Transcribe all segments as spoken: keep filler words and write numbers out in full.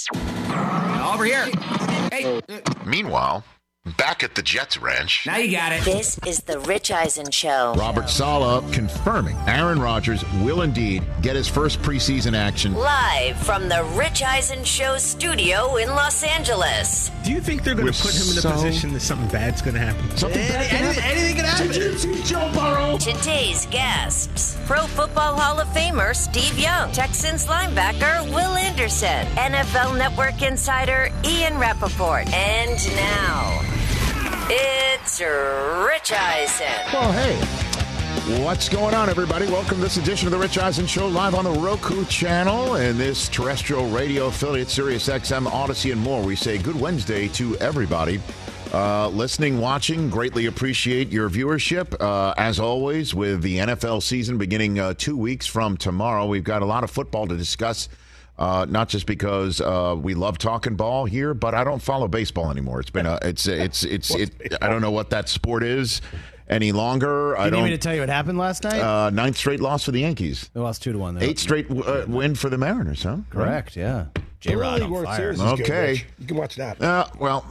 Over here. Hey. Meanwhile, back at the Jets ranch. Now you got it. This is the Rich Eisen Show. Robert Saleh confirming Aaron Rodgers will indeed get his first preseason action. Live from the Rich Eisen Show studio in Los Angeles. Do you think they're going to put him in a so... position that something bad's going to happen? Something Any, bad can any, happen. anything can happen. Did you see Joe Burrow? Today's guests: Pro Football Hall of Famer Steve Young, Texans linebacker Will Anderson, N F L Network insider Ian Rappaport, and now it's Rich Eisen. Well, hey, what's going on, everybody? Welcome to this edition of the Rich Eisen Show, live on the Roku channel and this terrestrial radio affiliate, Sirius X M, Odyssey, and more. We say good Wednesday to everybody. Uh, listening, watching, greatly appreciate your viewership. Uh, as always, with the N F L season beginning uh, two weeks from tomorrow, we've got a lot of football to discuss. Uh, not just because uh, we love talking ball here, but I don't follow baseball anymore. It's been a, it's it's it's it. I don't know what that sport is any longer. You I need don't. me to tell you what happened last night? Uh, ninth straight loss for the Yankees. They lost two to one. Though. Eight straight uh, win for the Mariners, huh? Correct. Yeah. J Rod on World fire. Series is good, Okay. Rich. You can watch that. Uh, well,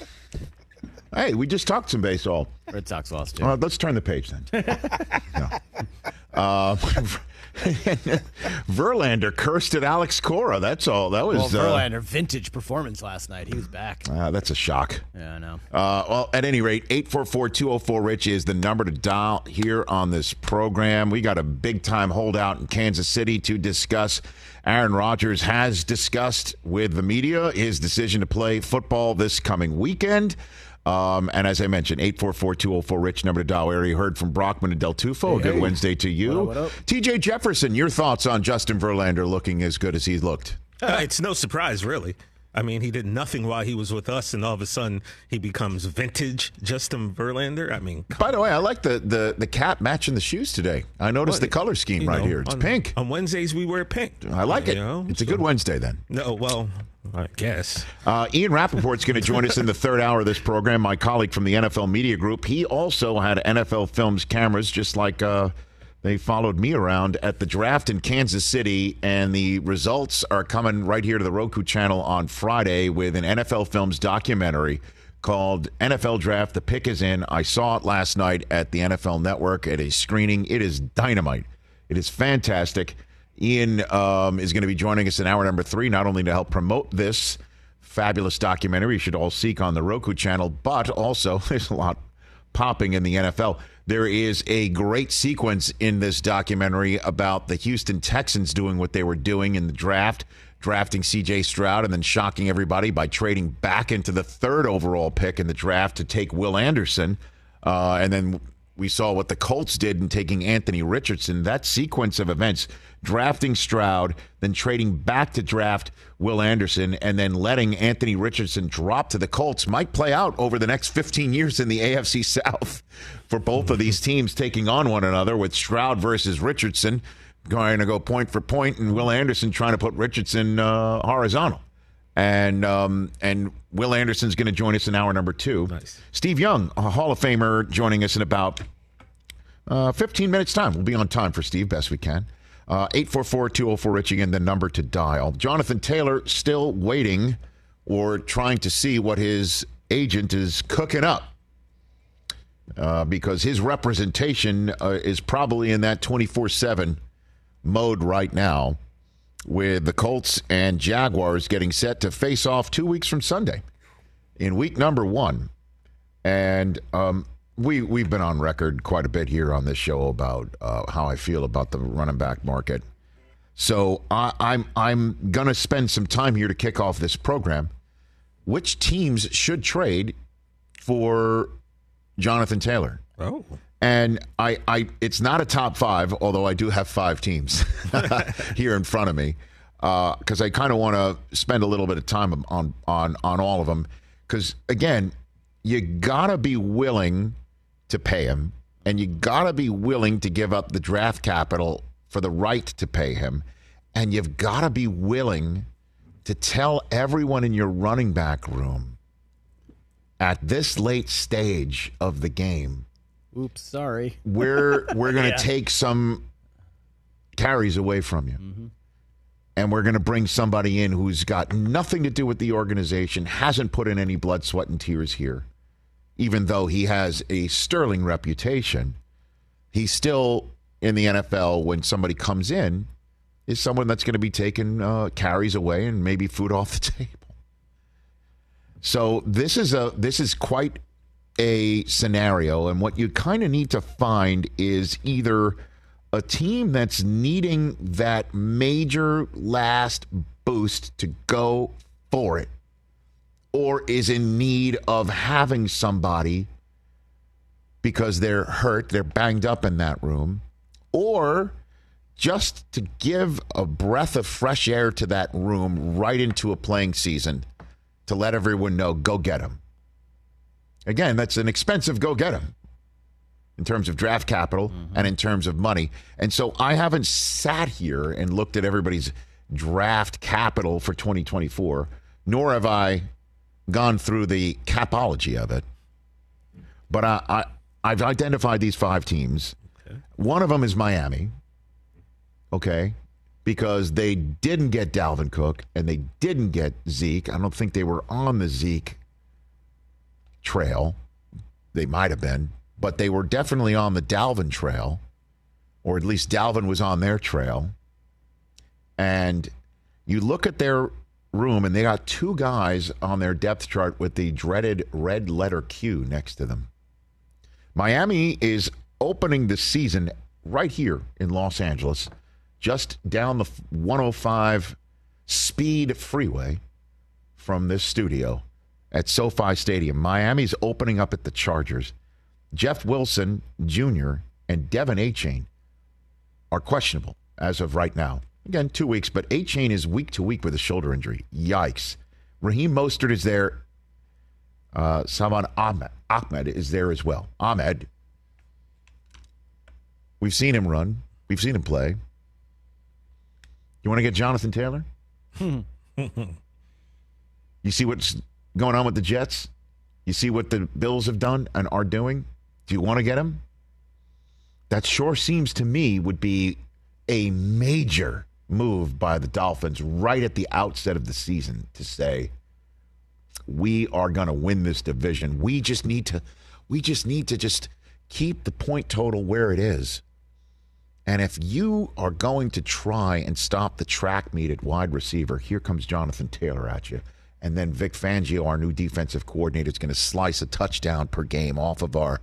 hey, we just talked some baseball. Red Sox lost too. Uh, let's turn the page then. No. Uh, Verlander cursed at Alex Cora. That's all. That was Well, uh, Verlander, vintage performance last night. He was back. uh, that's a shock. Yeah, I know. Uh, well, at any rate, eight four four, two oh four, RICH is the number to dial here on this program. We got a big-time holdout in Kansas City to discuss. Aaron Rodgers has discussed with the media his decision to play football this coming weekend. Um, and as I mentioned, eight four four, two oh four, RICH, number to dial area. You heard from Brockman and Del Tufo. Hey, a good hey. Wednesday to you. What up, what up? T J Jefferson, your thoughts on Justin Verlander looking as good as he's looked? Uh, it's no surprise, really. I mean, he did nothing while he was with us, and all of a sudden he becomes vintage Justin Verlander. I mean, By the way, I like the, the, the cap matching the shoes today. I noticed Well, the color scheme you right know, here. It's on, pink. On Wednesdays, we wear pink. I like it. You know, it's a so- good Wednesday then. No, well, I guess. Uh, Ian Rappaport's going to join us in the third hour of this program, my colleague from the N F L Media Group. He also had N F L Films cameras, just like uh, they followed me around at the draft in Kansas City, and the results are coming right here to the Roku channel on Friday with an N F L Films documentary called N F L Draft. The pick is in. I saw it last night at the N F L Network at a screening. It is dynamite. It is fantastic. Ian um, is going to be joining us in hour number three, not only to help promote this fabulous documentary you should all seek on the Roku channel, but also there's a lot popping in the N F L. There is a great sequence in this documentary about the Houston Texans doing what they were doing in the draft, drafting C J Stroud and then shocking everybody by trading back into the third overall pick in the draft to take Will Anderson. Uh, and then we saw what the Colts did in taking Anthony Richardson. That sequence of events, drafting Stroud, then trading back to draft Will Anderson, and then letting Anthony Richardson drop to the Colts might play out over the next fifteen years in the A F C South for both of these teams taking on one another, with Stroud versus Richardson going to go point for point, and Will Anderson trying to put Richardson uh, horizontal. And um, and Will Anderson's going to join us in hour number two. Nice. Steve Young, a Hall of Famer, joining us in about uh, fifteen minutes' time. We'll be on time for Steve, best we can. Uh, eight four four, two oh four, RICH, again, the number to dial. Jonathan Taylor still waiting or trying to see what his agent is cooking up. Uh, because his representation uh, is probably in that twenty-four seven mode right now, with the Colts and Jaguars getting set to face off two weeks from Sunday in week number one. And um, we, we've been on record quite a bit here on this show about uh, how I feel about the running back market. So I, I'm, I'm going to spend some time here to kick off this program. Which teams should trade for Jonathan Taylor? Oh. And I, I, it's not a top five, although I do have five teams here in front of me, because uh, I kind of want to spend a little bit of time on on on all of them. Because again, you gotta be willing to pay him, and you gotta be willing to give up the draft capital for the right to pay him, and you've gotta be willing to tell everyone in your running back room at this late stage of the game, Oops, sorry. we're we're going to Yeah. take some carries away from you. Mm-hmm. and we're going to bring somebody in who's got nothing to do with the organization, hasn't put in any blood, sweat, and tears here, even though he has a sterling reputation. He's still in the N F L when somebody comes in is someone that's going to be taking uh, carries away and maybe food off the table. So this is a this is quite a scenario, and what you kind of need to find is either a team that's needing that major last boost to go for it, or is in need of having somebody because they're hurt, they're banged up in that room, or just to give a breath of fresh air to that room right into a playing season to let everyone know, go get him. Again, that's an expensive go get him in terms of draft capital mm-hmm. and in terms of money. And so I haven't sat here and looked at everybody's draft capital for twenty twenty-four, nor have I gone through the capology of it. But I, I, I've identified these five teams. Okay. One of them is Miami, okay, because they didn't get Dalvin Cook and they didn't get Zeke. I don't think they were on the Zeke trail. They might have been, but they were definitely on the Dalvin trail, or at least Dalvin was on their trail. And you look at their room, and they got two guys on their depth chart with the dreaded red letter Q next to them. Miami is opening the season right here in Los Angeles, just down the one oh five speed freeway from this studio at SoFi Stadium. Miami's opening up at the Chargers. Jeff Wilson Junior and Devin Achane are questionable as of right now. Again, two weeks, but Achane is week to week with a shoulder injury. Yikes. Raheem Mostert is there. Uh, Salman Ahmed, Ahmed is there as well. Ahmed, we've seen him run. We've seen him play. You want to get Jonathan Taylor? You see what's going on with the Jets? You see what the Bills have done and are doing? Do you want to get him? That sure seems to me would be a major move by the Dolphins right at the outset of the season to say, we are going to win this division. We just need to, we just need to just keep the point total where it is. And if you are going to try and stop the track meet at wide receiver, here comes Jonathan Taylor at you. And then Vic Fangio, our new defensive coordinator, is going to slice a touchdown per game off of our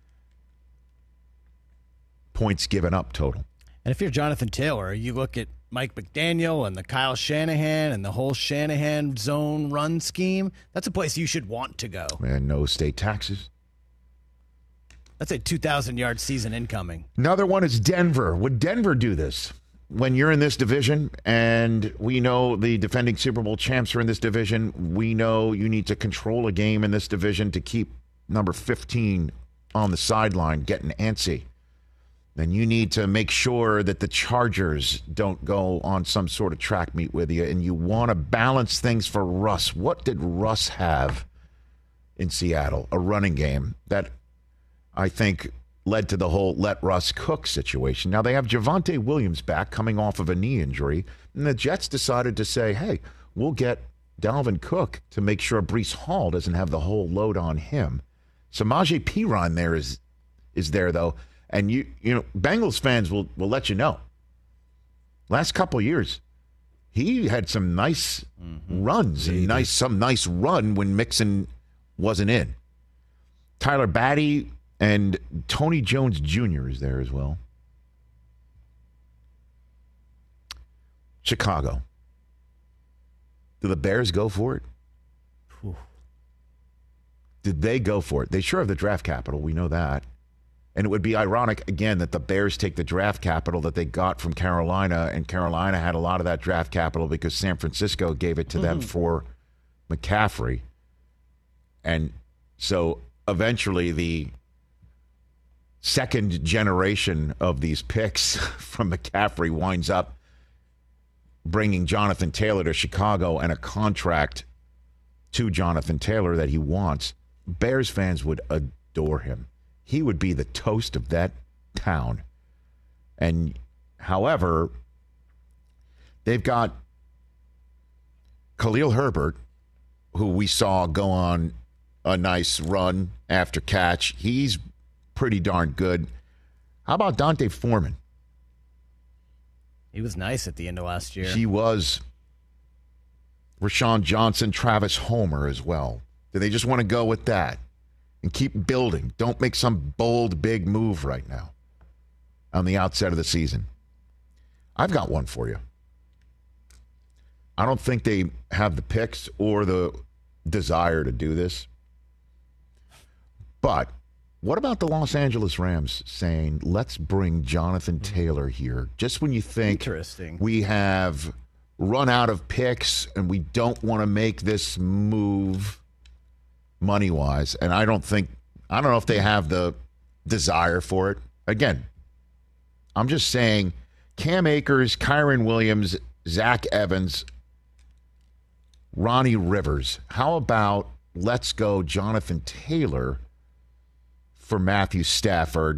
points given up total. And if you're Jonathan Taylor, you look at Mike McDaniel and the Kyle Shanahan and the whole Shanahan zone run scheme, that's a place you should want to go. And no state taxes. That's a two thousand yard season incoming. Another one is Denver. Would Denver do this? When you're in this division, and we know the defending Super Bowl champs are in this division, we know you need to control a game in this division to keep number fifteen on the sideline getting antsy. Then you need to make sure that the Chargers don't go on some sort of track meet with you, and you want to balance things for Russ. What did Russ have in Seattle? A running game that I think led to the whole let Russ cook situation. Now they have Javonte Williams back coming off of a knee injury, and the Jets decided to say, hey, we'll get Dalvin Cook to make sure Breece Hall doesn't have the whole load on him. Samaje Perine there is is there, though. And you you know, Bengals fans will, will let you know. Last couple of years, he had some nice mm-hmm. runs and nice some nice run when Mixon wasn't in. Tyler Batty and Tony Jones Junior is there as well. Chicago. Do the Bears go for it? Whew. Did they go for it? They sure have the draft capital. We know that. And it would be ironic, again, that the Bears take the draft capital that they got from Carolina, and Carolina had a lot of that draft capital because San Francisco gave it to mm-hmm. them for McCaffrey. And so eventually the second generation of these picks from McCaffrey winds up bringing Jonathan Taylor to Chicago and a contract to Jonathan Taylor that he wants. Bears fans would adore him. He would be the toast of that town. And however, they've got Khalil Herbert, who we saw go on a nice run after catch, he's pretty darn good. How about Dante Foreman? He was nice at the end of last year. He was. Rashawn Johnson, Travis Homer as well. Do they just want to go with that and keep building? Don't make some bold, big move right now on the outset of the season. I've got one for you. I don't think they have the picks or the desire to do this. But what about the Los Angeles Rams saying, let's bring Jonathan Taylor here? Just when you think Interesting. we have run out of picks and we don't want to make this move money-wise. And I don't think, I don't know if they have the desire for it. Again, I'm just saying Cam Akers, Kyron Williams, Zach Evans, Ronnie Rivers. How about let's go Jonathan Taylor for Matthew Stafford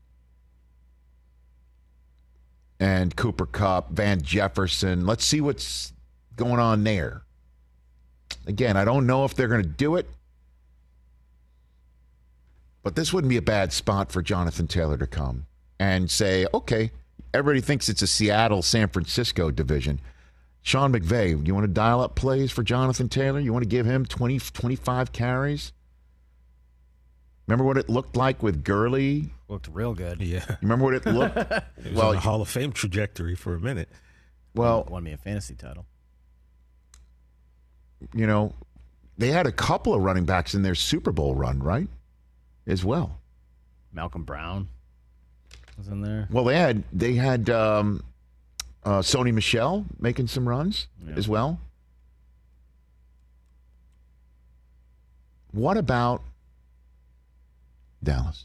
and Cooper Kupp, Van Jefferson. Let's see what's going on there. Again, I don't know if they're going to do it, but this wouldn't be a bad spot for Jonathan Taylor to come and say, okay, everybody thinks it's a Seattle-San Francisco division. Sean McVay, you want to dial up plays for Jonathan Taylor? You want to give him twenty, twenty-five carries? Remember what it looked like with Gurley? Looked real good. Yeah. You remember what it looked? It was well, on a Hall of Fame trajectory for a minute. well, Won me a fantasy title. you know, they had a couple of running backs in their Super Bowl run, right? As well. Malcolm Brown was in there. Well, they had they had um, uh, Sony Michel making some runs Yeah. as well. What about Dallas?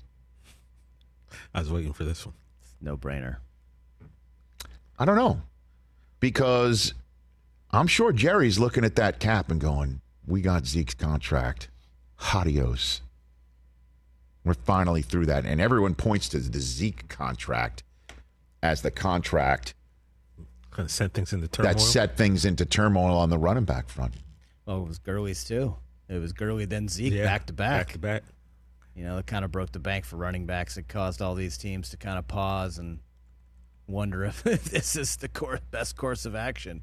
I was waiting for this one. No brainer. I don't know. Because I'm sure Jerry's looking at that cap and going, we got Zeke's contract. Adios. We're finally through that. And everyone points to the Zeke contract as the contract Kind of sent things into turmoil. that set things into turmoil on the running back front. Well, it was Gurley's too. It was Gurley, then Zeke, Yeah, back to back. Back to back. You know, it kind of broke the bank for running backs. It caused all these teams to kind of pause and wonder if this is the course, best course of action.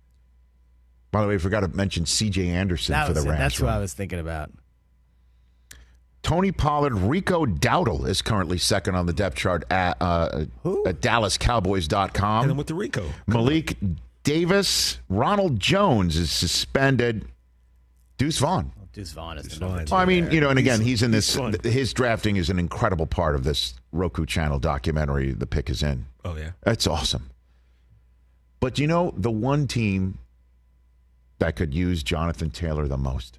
By the way, I forgot to mention C J Anderson That for was the it. Rams. That's what run. I was thinking about. Tony Pollard, Rico Dowdle is currently second on the depth chart at, uh, at Dallas Cowboys dot And then com. with the Rico. Malik Davis, Ronald Jones is suspended. Deuce Vaughn. Deuce Vaughn is Deuce the number Vaughn. two Well, I mean, there. you know, and again, He's- he's in this. he's fun. His drafting is an incredible part of this Roku channel documentary. The pick is in. Oh, yeah. That's awesome. But you know, the one team that could use Jonathan Taylor the most.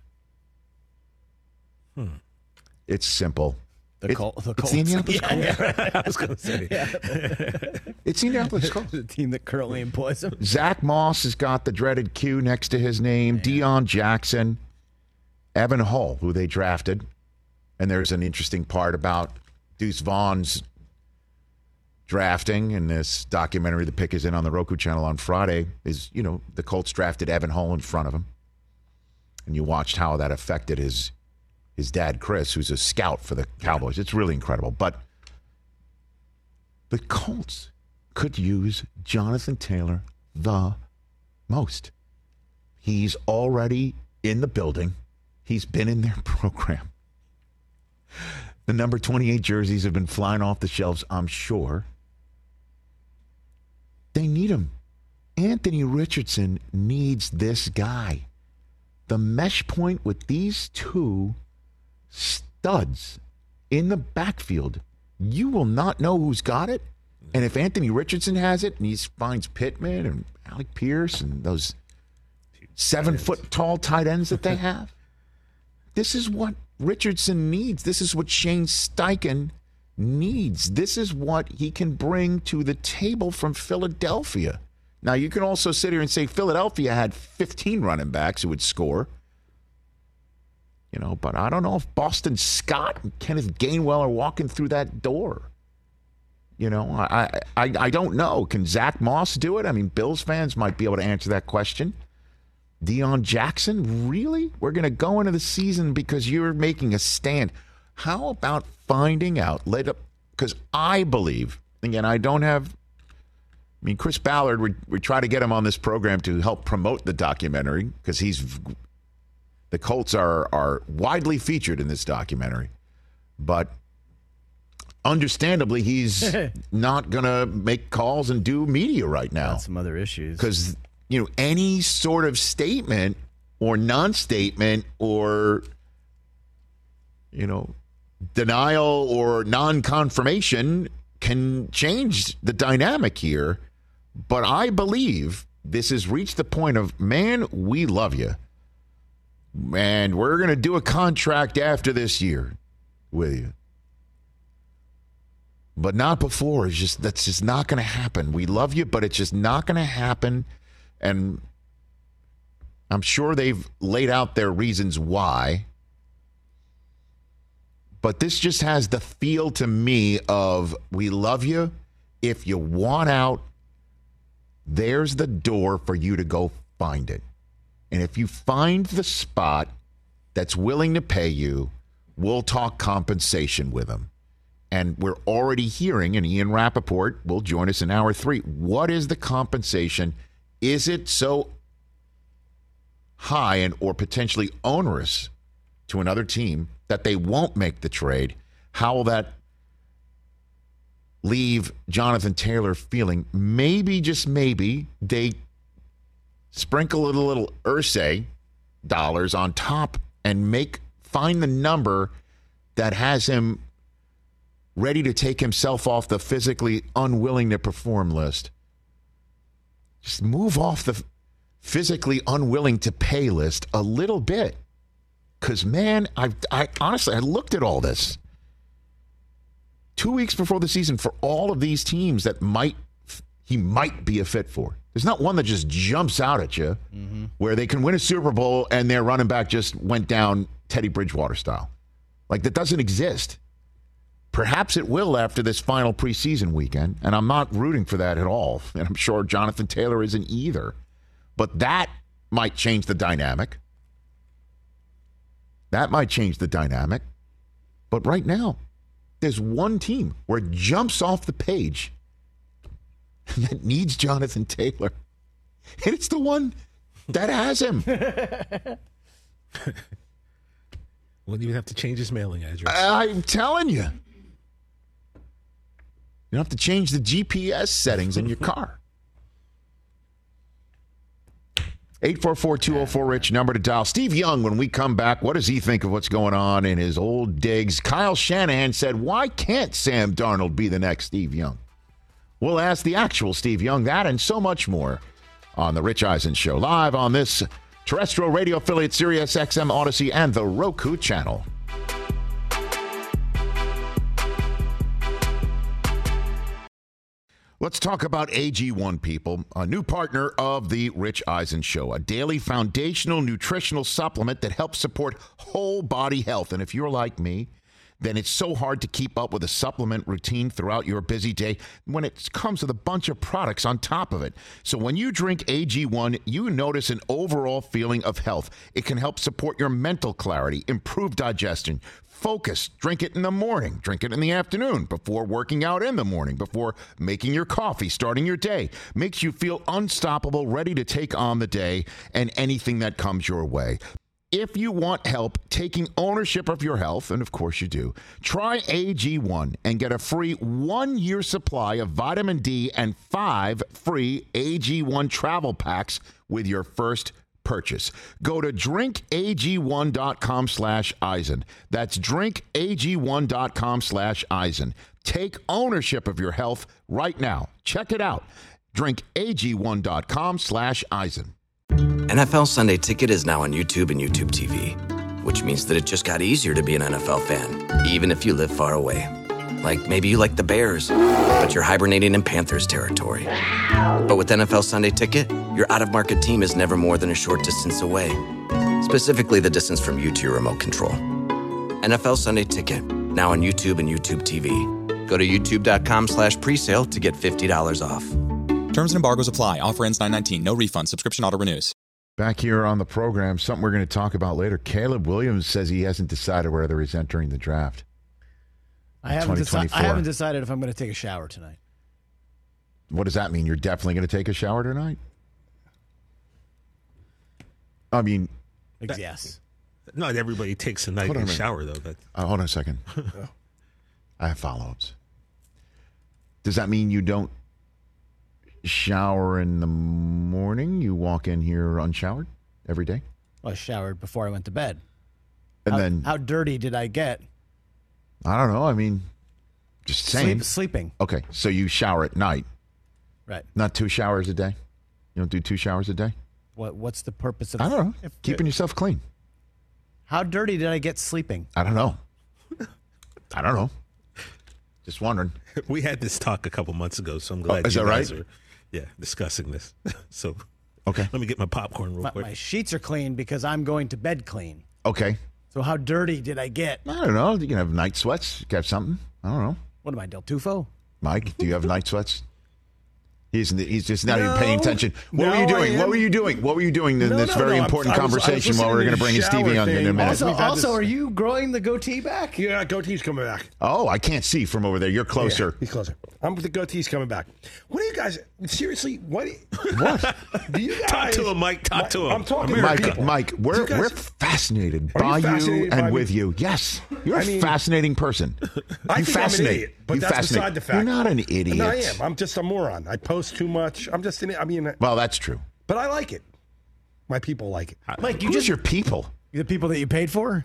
Hmm. It's simple. The, It's- Col- the it's Colts. the Indianapolis Yeah, Colts. yeah. I was going to say. It's the Indianapolis Colts. The team that currently employs him. Zach Moss has got the dreaded Q next to his name. Deion Jackson, Evan Hull, who they drafted. And there's an interesting part about Deuce Vaughn's drafting in this documentary. The pick is in on the Roku channel on Friday. Is, you know, the Colts drafted Evan Hull in front of him. And you watched how that affected his his dad, Chris, who's a scout for the Cowboys. It's really incredible. But the Colts could use Jonathan Taylor the most. He's already in the building. He's been in their program. The number twenty-eight jerseys have been flying off the shelves, I'm sure. They need him. Anthony Richardson needs this guy. The mesh point with these two studs in the backfield, you will not know who's got it. And if Anthony Richardson has it and he finds Pittman and Alec Pierce and those seven foot tall tight ends that they have, this is what Richardson needs. This is what Shane Steichen needs. This is what he can bring to the table from Philadelphia. Now, you can also sit here and say Philadelphia had fifteen running backs who would score. You know, but I don't know if Boston Scott and Kenneth Gainwell are walking through that door. You know, I, I I don't know. Can Zach Moss do it? I mean, Bills fans might be able to answer that question. Deion Jackson? Really? We're going to go into the season because you're making a stand. How about finding out later? Because I believe, again, I don't have, I mean, Chris Ballard, we, we try to get him on this program to help promote the documentary because he's, the Colts are, are widely featured in this documentary. But understandably, he's not going to make calls and do media right now. Got some other issues. Because, you know, any sort of statement or non-statement or, you know, denial or non-confirmation can change the dynamic here. But I believe this has reached the point of, man, we love you. And we're going to do a contract after this year with you. But not before. It's just, that's just not going to happen. We love you, but it's just not going to happen. And I'm sure they've laid out their reasons why. But this just has the feel to me of, we love you. If you want out, there's the door for you to go find it. And if you find the spot that's willing to pay you, we'll talk compensation with them. And we're already hearing, and Ian Rappaport will join us in hour three. What is the compensation? Is it so high and or potentially onerous to another team that they won't make the trade? How will that leave Jonathan Taylor feeling? Maybe, just maybe, they sprinkle a little Irsay dollars on top and make find the number that has him ready to take himself off the physically unwilling to perform list. Just move off the physically unwilling to pay list a little bit. Because, man, I, I honestly, I looked at all this. Two weeks before the season for all of these teams that might he might be a fit for. There's not one that just jumps out at you mm-hmm. where they can win a Super Bowl and their running back just went down Teddy Bridgewater style. Like, that doesn't exist. Perhaps it will after this final preseason weekend, and I'm not rooting for that at all. And I'm sure Jonathan Taylor isn't either. But that might change the dynamic. That might change the dynamic. But right now, there's one team where it jumps off the page that needs Jonathan Taylor. And it's the one that has him. Wouldn't even have to change his mailing address. I'm telling you. You don't have to change the G P S settings in your car. eight four four, two oh four, RICH, number to dial. Steve Young, when we come back, what does he think of what's going on in his old digs? Kyle Shanahan said, why can't Sam Darnold be the next Steve Young? We'll ask the actual Steve Young that and so much more on The Rich Eisen Show, live on this terrestrial radio affiliate, Sirius X M Odyssey, and the Roku channel. Let's talk about A G one, people, a new partner of the Rich Eisen Show, a daily foundational nutritional supplement that helps support whole body health. And if you're like me, then it's so hard to keep up with a supplement routine throughout your busy day when it comes with a bunch of products on top of it. So when you drink A G one, you notice an overall feeling of health. It can help support your mental clarity, improve digestion, focus. Drink it in the morning. Drink it in the afternoon, before working out in the morning, before making your coffee, starting your day. Makes you feel unstoppable, ready to take on the day and anything that comes your way. If you want help taking ownership of your health, and of course you do, try A G one and get a free one-year supply of vitamin D and five free A G one travel packs with your first purchase. Go to drinkag1.com slash Eisen. That's drinkag1.com slash Eisen. Take ownership of your health right now. Check it out. drinkag1.com slash Eisen. N F L Sunday Ticket is now on YouTube and YouTube T V, which means that it just got easier to be an N F L fan, even if you live far away. Like maybe you like the Bears, but you're hibernating in Panthers territory. But with N F L Sunday Ticket, your out-of-market team is never more than a short distance away. Specifically, the distance from you to your remote control. N F L Sunday Ticket, now on YouTube and YouTube T V. Go to youtube.com slash presale to get fifty dollars off. Terms and embargoes apply. Offer ends nine nineteen. No refund. Subscription auto renews. Back here on the program, something we're going to talk about later. Caleb Williams says he hasn't decided whether he's entering the draft. I haven't, deci- I haven't decided if I'm going to take a shower tonight. What does that mean? You're definitely going to take a shower tonight? I mean... That, yes. Not everybody takes a nightly a shower, though. But. Uh, hold on a second. I have follow-ups. Does that mean you don't shower in the morning? You walk in here unshowered every day? Well, I showered before I went to bed. And how, then... How dirty did I get? I don't know. I mean, just saying. Sleep, sleeping. Okay, so you shower at night. Right. Not two showers a day? You don't do two showers a day? What What's the purpose of... I don't know. If, Keeping yourself clean. How dirty did I get sleeping? I don't know. I don't know. Just wondering. We had this talk a couple months ago, so I'm glad oh, is you that guys right? are yeah, discussing this. So okay, let me get my popcorn real my, quick. My sheets are clean because I'm going to bed clean. Okay. So how dirty did I get? I don't know. You can have night sweats. You can have something. I don't know. What am I, Del Tufo? Mike, do you have night sweats? He's he's just not no, even paying attention. What no, were you doing? What were you doing? What were you doing in no, this no, very no, important I was, conversation I was while we're going to to bring in shower Stevie Young thing. in a minute? Also, also this... are you growing the goatee back? Yeah, goatee's coming back. Oh, I can't see from over there. You're closer. Yeah, he's closer. I'm the goatee's coming back. What do you guys seriously? What? Do you, what? Do you guys talk to him, Mike? Talk my, to him. I'm talking to Mike. people. Mike, we're guys, we're fascinated you by fascinated you by and me? with you. Yes, you're I a mean, fascinating person. I you think fascinate. I'm an idiot, but you that's fascinate. beside the fact. You're not an idiot. No, I am. I'm just a moron. I post too much. I'm just an. I mean, well, that's true. But I like it. My people like it. Mike, you Who's just your people? The people that you paid for?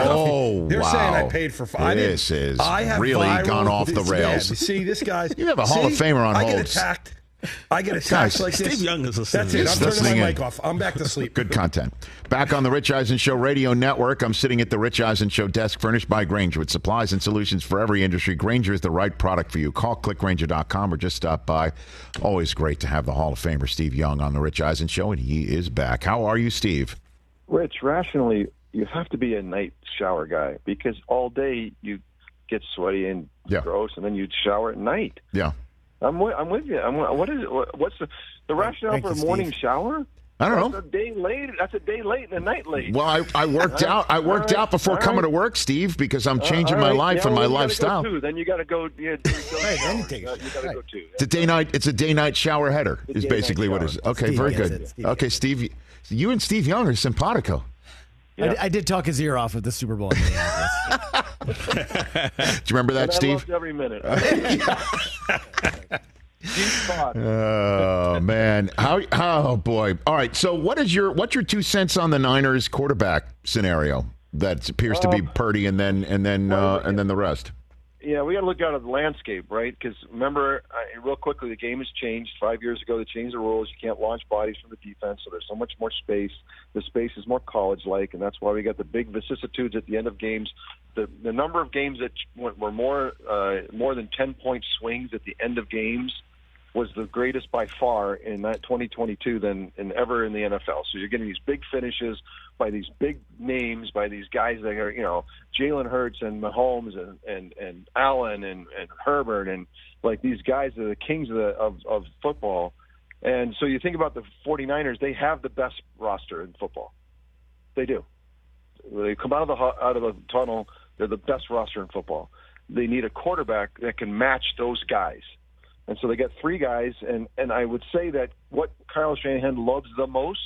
Oh, They're wow. saying I paid for. I this is I have really viral, gone off the this, rails. Man, see, this guy's. You have a Hall see, of Famer on I hold. get attacked. I get attacked Guys, like this. Steve Young is listening. That's it. Just I'm listening turning my in. mic off. I'm back to sleep. Good content. Back on the Rich Eisen Show Radio Network. I'm sitting at the Rich Eisen Show desk, furnished by Grainger, with supplies and solutions for every industry. Grainger is the right product for you. Call click grainger dot com or just stop by. Always great to have the Hall of Famer Steve Young on the Rich Eisen Show, and he is back. How are you, Steve? Rich, rationally, you have to be a night shower guy because all day you get sweaty and yeah. gross, and then you'd shower at night. Yeah. I'm with, I'm with you. I'm, what is what, what's the the rationale Thank for a you, morning Steve. shower? I don't That's know. a day late. That's a day late and a night late. Well, I, I worked All out. I worked right. out before All coming right. to work, Steve, because I'm Uh, changing all my right. life yeah, and my well, you gotta lifestyle. Go too. Then you got to go. Yeah, go Right, then you take a you got to right. go too. It's a day night. It's a day night shower header. It's a Is day-night basically what it is. shower. Okay, Steve very gets good. it. Steve Okay, Steve, you and Steve Young are simpatico. I, d- I did talk his ear off at the Super Bowl in Minneapolis. Do you remember that, And I Steve? loved every minute. Deep thought. Oh man, how? Oh boy! All right. So, what is your what's your two cents on the Niners quarterback scenario that appears to be Um, Purdy and then and then uh, and then the rest? Yeah, we got to look out at the landscape, right? Because remember, uh, real quickly, the game has changed. Five years ago, they changed the rules. You can't launch bodies from the defense, so there's so much more space. The space is more college-like, and that's why we got the big vicissitudes at the end of games. The the number of games that were more uh, more than ten point swings at the end of games was the greatest by far in that twenty twenty-two than in ever in the N F L. So you're getting these big finishes by these big names, by these guys that are, you know, Jalen Hurts and Mahomes and, and, and Allen and, and Herbert and like these guys are the kings of, the, of, of football. And so you think about the 49ers, they have the best roster in football. They do. When they come out of the out of the tunnel, they're the best roster in football. They need a quarterback that can match those guys. And so they got three guys, and, and I would say that what Kyle Shanahan loves the most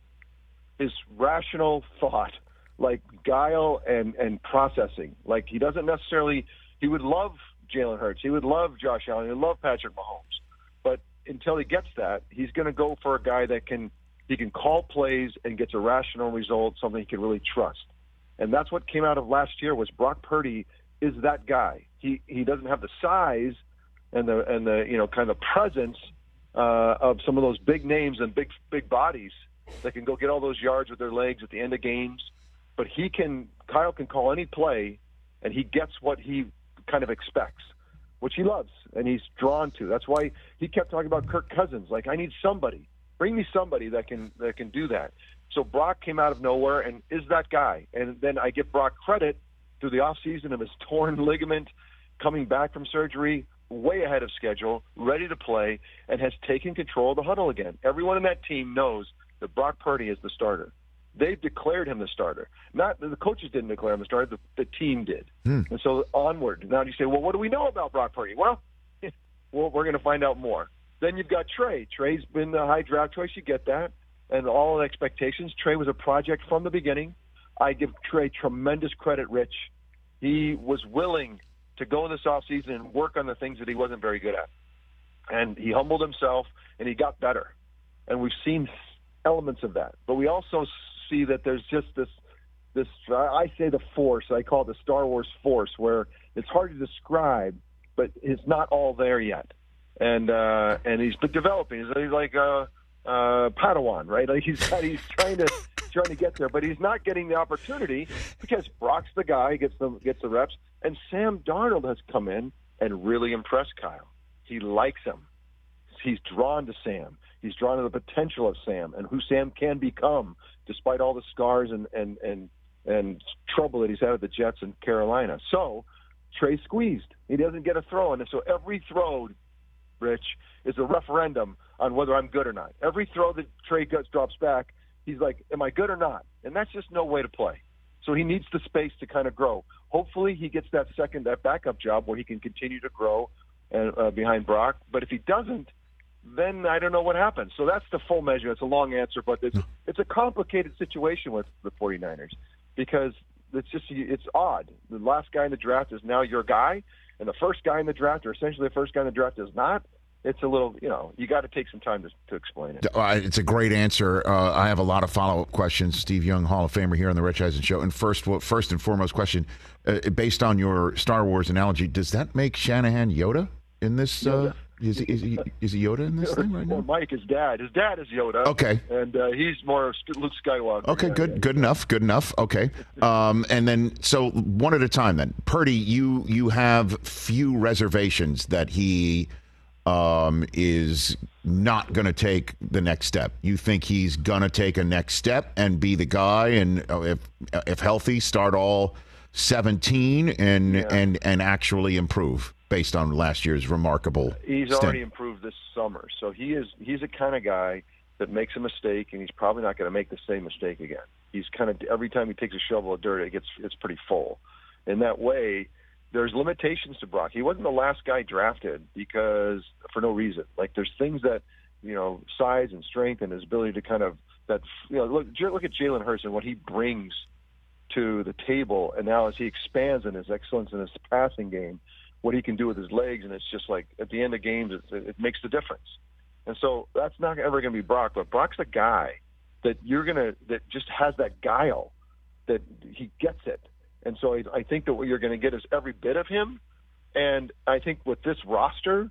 is rational thought, like guile and, and processing. Like he doesn't necessarily – he would love Jalen Hurts. He would love Josh Allen. He would love Patrick Mahomes. But until he gets that, he's going to go for a guy that can – he can call plays and gets a rational result, something he can really trust. And that's what came out of last year was Brock Purdy is that guy. He he doesn't have the size – and the and the you know kind of presence uh, of some of those big names and big big bodies that can go get all those yards with their legs at the end of games. But he can Kyle can call any play, and he gets what he kind of expects, which he loves and he's drawn to. That's why he kept talking about Kirk Cousins. Like I need somebody, bring me somebody that can that can do that. So Brock came out of nowhere and is that guy. And then I give Brock credit through the offseason of his torn ligament, coming back from surgery, way ahead of schedule, ready to play, and has taken control of the huddle again. Everyone in that team knows that Brock Purdy is the starter. They've declared him the starter. Not the coaches didn't declare him the starter. The, the team did. Hmm. And so onward. Now you say, well, what do we know about Brock Purdy? Well, well we're going to find out more. Then you've got Trey. Trey's been the high draft choice. You get that. And all the expectations. Trey was a project from the beginning. I give Trey tremendous credit, Rich. He was willing to go in this offseason and work on the things that he wasn't very good at. And he humbled himself, and he got better. And we've seen elements of that. But we also see that there's just this, this I say the force, I call it the Star Wars force, where it's hard to describe, but it's not all there yet. And uh, and he's been developing. He's like a, a Padawan, right? Like he's he's trying to trying to get there, but he's not getting the opportunity because Brock's the guy, gets the gets the reps, and Sam Darnold has come in and really impressed Kyle. He likes him. He's drawn to Sam. He's drawn to the potential of Sam and who Sam can become, despite all the scars and and and, and trouble that he's had with the Jets and Carolina. So Trey squeezed. He doesn't get a throw, and so every throw, Rich, is a referendum on whether I'm good or not. Every throw that Trey gets, drops back, he's like, am I good or not? And that's just no way to play. So he needs the space to kind of grow. Hopefully he gets that second, that backup job where he can continue to grow and, uh, behind Brock. But if he doesn't, then I don't know what happens. So that's the full measure. It's a long answer, but it's, it's a complicated situation with the 49ers because it's just it's odd. The last guy in the draft is now your guy, and the first guy in the draft, or essentially the first guy in the draft, is not. It's a little, you know, you got to take some time to, to explain it. Uh, it's a great answer. Uh, I have a lot of follow-up questions. Steve Young, Hall of Famer here on the Rich Eisen Show. And first, well, first and foremost question, uh, based on your Star Wars analogy, does that make Shanahan Yoda in this? Uh, is, he, is, he, is he Yoda in this thing right now? Well, Mike is dad. His dad is Yoda. Okay. And uh, he's more Luke Skywalker. Okay, yeah, good, yeah. good enough, good enough. Okay. Um, and then, so one at a time then. Purdy, you, you have few reservations that he um, is not going to take the next step. You think he's going to take a next step and be the guy, and uh, if if healthy, start all seventeen and Yeah. and and actually improve based on last year's remarkable He's stint. already improved this summer, so he is he's the kind of guy that makes a mistake, and he's probably not going to make the same mistake again. He's kind of every time he takes a shovel of dirt, it gets it's pretty full. In that way, there's limitations to Brock. He wasn't the last guy drafted because for no reason. Like there's things that you know, size and strength and his ability to kind of that you know look look at Jalen Hurts and what he brings to the table, and now as he expands in his excellence in his passing game, what he can do with his legs, and it's just like at the end of games, it, it makes the difference. And so that's not ever going to be Brock, but Brock's a guy that you're gonna that just has that guile, that he gets it. And so I, I think that what you're going to get is every bit of him, and I think with this roster,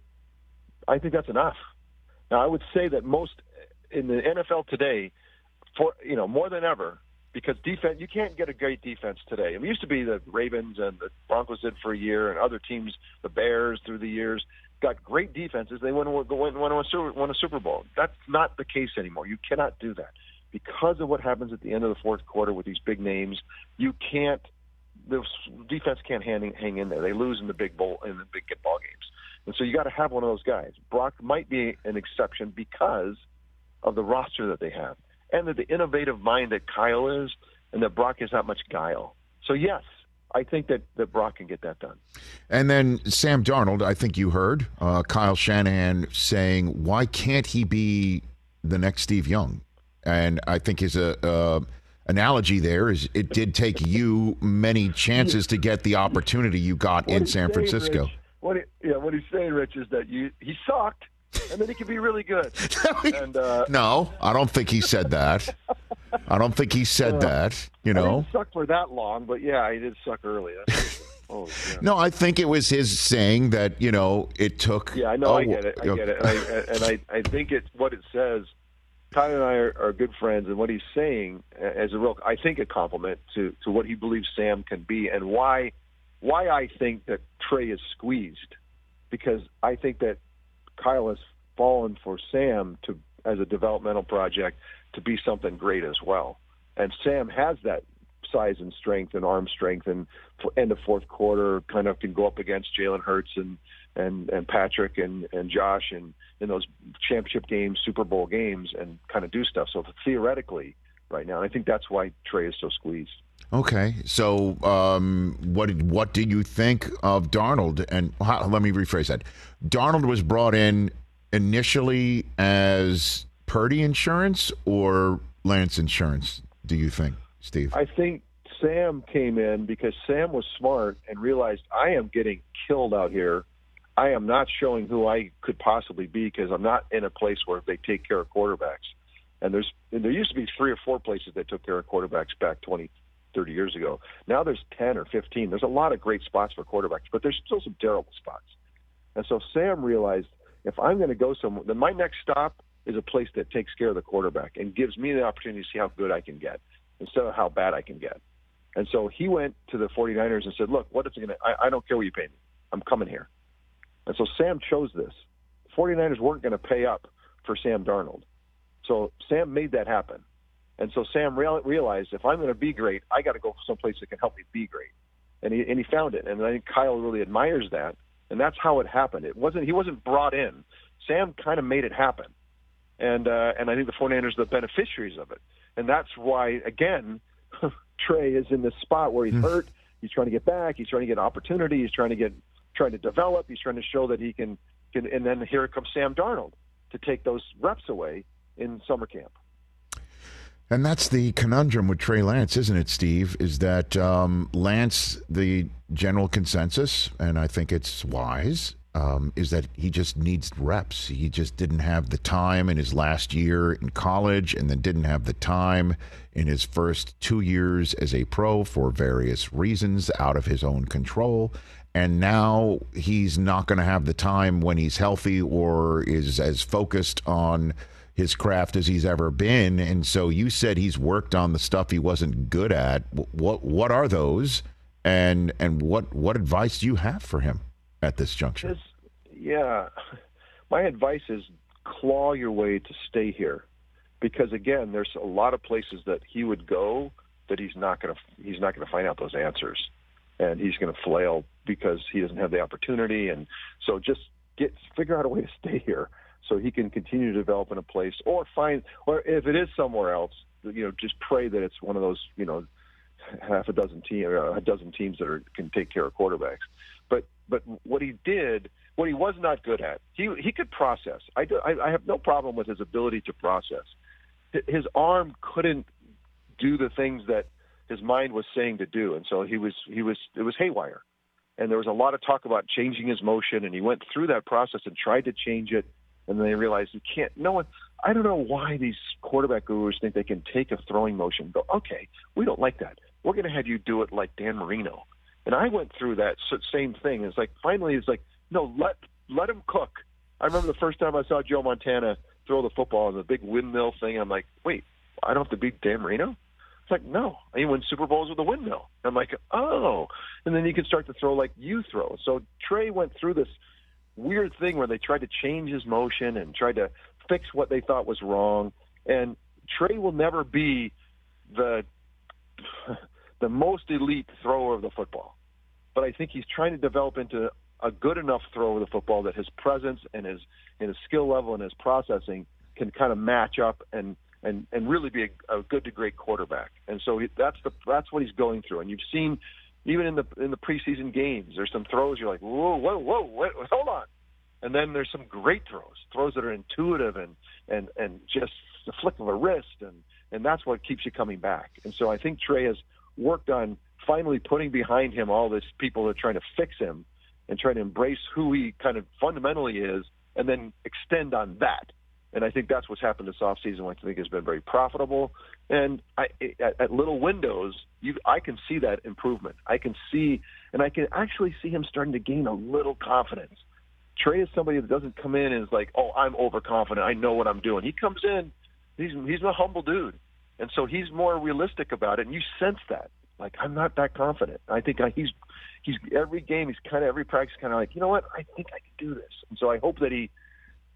I think that's enough. Now I would say that most in the N F L today, for you know more than ever. Because defense, you can't get a great defense today. It used to be the Ravens and the Broncos did for a year, and other teams, the Bears through the years, got great defenses. They went and won, won, a, won a Super Bowl. That's not the case anymore. You cannot do that. Because of what happens at the end of the fourth quarter with these big names, you can't, the defense can't hang, hang in there. They lose in the big bowl, in the big ball games. And so you got to have one of those guys. Brock might be an exception because of the roster that they have. And that the innovative mind that Kyle is, and that Brock has that much guile. So, yes, I think that, that Brock can get that done. And then Sam Darnold, I think you heard uh, Kyle Shanahan saying, why can't he be the next Steve Young? And I think his uh, uh, analogy there is it did take you many chances to get the opportunity you got what in San saying, Francisco. Rich, what he, yeah, what he's saying, Rich, is that you he sucked. And then he can be really good. And, uh, no, I don't think he said that. I don't think he said uh, that, you know. I didn't suck for that long, but, yeah, he did suck early. Oh, yeah. No, I think it was his saying that, you know, it took. Yeah, I know. Oh, I get it. I get it. And I, and I, I think it's what it says. Tyler and I are, are good friends, and what he's saying as a real, I think, a compliment to, to what he believes Sam can be and why why I think that Trey is squeezed. Because I think that Kyle has fallen for Sam to as a developmental project to be something great as well. And Sam has that size and strength and arm strength, and end of fourth quarter kind of can go up against Jalen Hurts and and and Patrick and and Josh and in those championship games, Super Bowl games, and kind of do stuff. So theoretically, right now, and I think that's why Trey is so squeezed. Okay, so um, what did, what do you think of Darnold? And how, let me rephrase that. Darnold was brought in initially as Purdy insurance or Lance insurance, do you think, Steve? I think Sam came in because Sam was smart and realized I am getting killed out here. I am not showing who I could possibly be because I'm not in a place where they take care of quarterbacks. And there's and there used to be three or four places that took care of quarterbacks back twenty, thirty years ago. Now there's ten or fifteen. There's a lot of great spots for quarterbacks, but there's still some terrible spots. And so Sam realized if I'm going to go somewhere, then my next stop is a place that takes care of the quarterback and gives me the opportunity to see how good I can get instead of how bad I can get. And so he went to the 49ers and said, look, what is it going to, I don't care what you pay me. I'm coming here. And so Sam chose this. The 49ers weren't going to pay up for Sam Darnold. So Sam made that happen. And so Sam real, realized if I'm going to be great, I got to go someplace that can help me be great. And he and he found it. And I think Kyle really admires that. And that's how it happened. It wasn't he wasn't brought in. Sam kind of made it happen. And uh, and I think the 49ers are the beneficiaries of it. And that's why, again, Trey is in this spot where he's hurt. He's trying to get back. He's trying to get opportunity. He's trying to get trying to develop. He's trying to show that he can, can and then here comes Sam Darnold to take those reps away in summer camp. And that's the conundrum with Trey Lance, isn't it, Steve? Is that um, Lance, the general consensus, and I think it's wise, um, is that he just needs reps. He just didn't have the time in his last year in college and then didn't have the time in his first two years as a pro for various reasons out of his own control. And now he's not going to have the time when he's healthy or is as focused on his craft as he's ever been. And so you said he's worked on the stuff he wasn't good at. What what are those? And and what what advice do you have for him at this juncture? His, yeah, my advice is claw your way to stay here, because again, there's a lot of places that he would go that he's not going to he's not going to find out those answers, and he's going to flail because he doesn't have the opportunity. And so just get figure out a way to stay here, so he can continue to develop in a place, or find, or if it is somewhere else, you know, just pray that it's one of those, you know, half a dozen team, or a dozen teams that are, can take care of quarterbacks. But but what he did, what he was not good at, he he could process. I do, I, I have no problem with his ability to process. His arm couldn't do the things that his mind was saying to do, and so he was he was it was haywire. And there was a lot of talk about changing his motion, and he went through that process and tried to change it. And then they realized you can't. No one. I don't know why these quarterback gurus think they can take a throwing motion and go, okay, we don't like that. We're going to have you do it like Dan Marino. And I went through that same thing. It's like finally, it's like no, let let him cook. I remember the first time I saw Joe Montana throw the football in the big windmill thing. I'm like, wait, I don't have to beat Dan Marino. It's like, no, he wins Super Bowls with a windmill. I'm like, oh, and then you can start to throw like you throw. So Trey went through this weird thing where they tried to change his motion and tried to fix what they thought was wrong. And Trey will never be the the most elite thrower of the football, but I think he's trying to develop into a good enough thrower of the football that his presence and his and his skill level and his processing can kind of match up and and and really be a, a good to great quarterback. And so he, that's the that's what he's going through. And you've seen even in the in the preseason games, there's some throws you're like, whoa, whoa, whoa, wait, hold on. And then there's some great throws, throws that are intuitive and and and just the flick of a wrist, and and that's what keeps you coming back. And so I think Trey has worked on finally putting behind him all this people that are trying to fix him and trying to embrace who he kind of fundamentally is, and then extend on that. And I think that's what's happened this offseason, which I think has been very profitable. And I, at, at little windows, you, I can see that improvement. I can see, and I can actually see him starting to gain a little confidence. Trey is somebody that doesn't come in and is like, oh, I'm overconfident. I know what I'm doing. He comes in, he's he's a humble dude. And so he's more realistic about it, and you sense that. Like, I'm not that confident. I think I, he's he's every game, he's kind of every practice kind of like, you know what, I think I can do this. And so I hope that he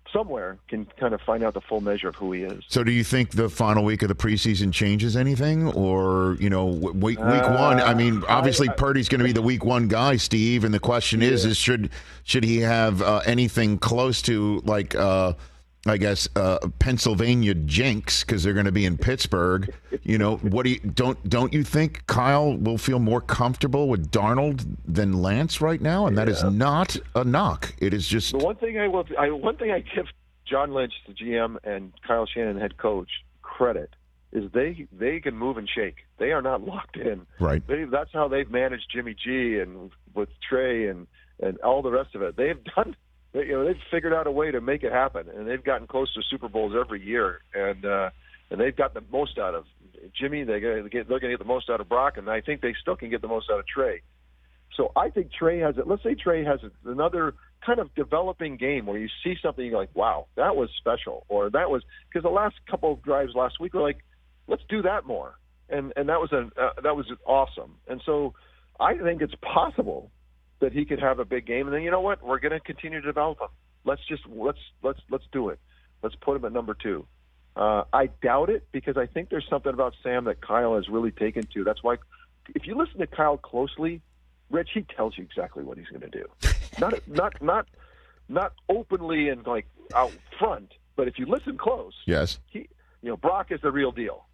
somewhere can kind of find out the full measure of who he is. So do you think the final week of the preseason changes anything? Or, you know, week, week Uh, one, I mean, obviously I- I- Purdy's going to be the week one guy, Steve, and the question is, is should should he have uh, anything close to, like, uh, I guess, uh, Pennsylvania jinx, because they're going to be in Pittsburgh. You know, what do you, don't don't you think Kyle will feel more comfortable with Darnold than Lance right now? And that is not a knock. It is just The one thing I will, I, one thing I give John Lynch, the G M, and Kyle Shanahan, head coach, credit is they they can move and shake. They are not locked in. right. They, that's how they've managed Jimmy G and with Trey and and all the rest of it. They've done. They, you know, they've figured out a way to make it happen, and they've gotten close to Super Bowls every year, and uh, and they've got the most out of Jimmy. They're going to get they're going to get the most out of Brock, and I think they still can get the most out of Trey. So I think Trey has it. Let's say Trey has another kind of developing game where you see something, you're like, wow, that was special, or that was because the last couple of drives last week were like, let's do that more, and and that was a uh, that was awesome, and so I think it's possible that he could have a big game, and then you know what? We're going to continue to develop him. Let's just let's let's let's do it. Let's put him at number two. Uh, I doubt it because I think there's something about Sam that Kyle has really taken to. That's why, if you listen to Kyle closely, Rich, he tells you exactly what he's going to do. Not not not not openly and like out front, but if you listen close, Yes. he you know Brock is the real deal.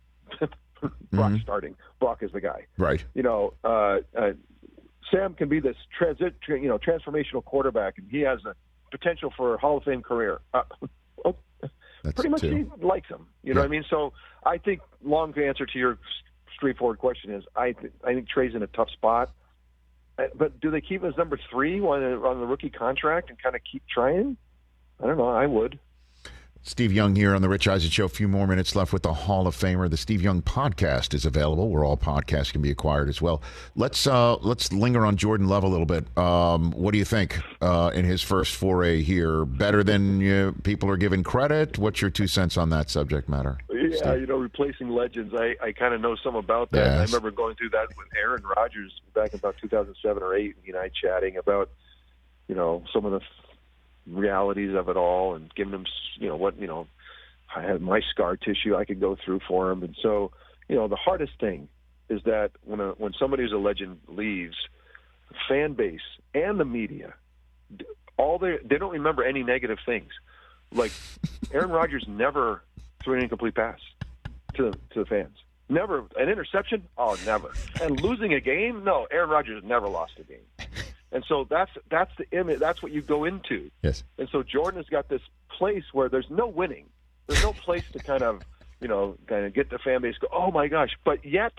Brock starting. Brock is the guy. Right. You know. Uh, uh, Sam can be this transit, you know, transformational quarterback, and he has a potential for a Hall of Fame career. Uh, oh, That's pretty much two. he likes him. You know Yeah. what I mean? So I think long answer to your straightforward question is I th- I think Trey's in a tough spot. Uh, But do they keep him as number three on the, on the rookie contract and kind of keep trying? I don't know. I would. Steve Young here on the Rich Eisen Show. A few more minutes left with the Hall of Famer. The Steve Young podcast is available, where all podcasts can be acquired as well. Let's uh, let's linger on Jordan Love a little bit. Um, what do you think uh, in his first foray here? Better than uh, people are giving credit? What's your two cents on that subject matter? Yeah, Steve? you know, replacing legends. I, I kind of know some about that. Yes. I remember going through that with Aaron Rodgers back in about two thousand seven or eight, and he and I chatting about, you know, some of the realities of it all and giving him, you know, what, you know, I had my scar tissue I could go through for him. And so, you know, the hardest thing is that when a, when somebody who's a legend leaves, the fan base and the media, all they they don't remember any negative things. Like Aaron Rodgers never threw an incomplete pass to to the fans. Never an interception. Oh, never. And losing a game? No, Aaron Rodgers never lost a game. And so that's that's the image. That's what you go into. Yes. And so Jordan has got this place where there's no winning. There's no place to kind of, you know, kind of get the fan base go, oh my gosh. But yet,